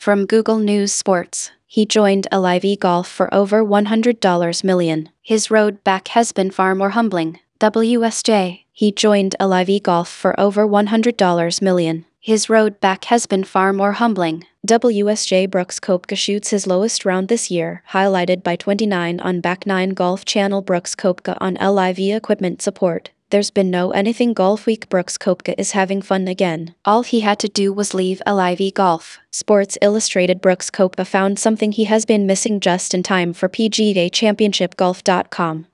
From Google News Sports, he joined LIV Golf for over $100 million. His road back has been far more humbling. WSJ, he joined LIV Golf for over $100 million. His road back has been far more humbling. WSJ Brooks Koepka shoots his lowest round this year, highlighted by 29 on back 9 Golf Channel. Brooks Koepka on LIV equipment support. There's been no anything golf week. Brooks Koepka is having fun again. All he had to do was leave LIV Golf. Sports Illustrated. Brooks Koepka found something he has been missing just in time for PGA Championship. Golf.com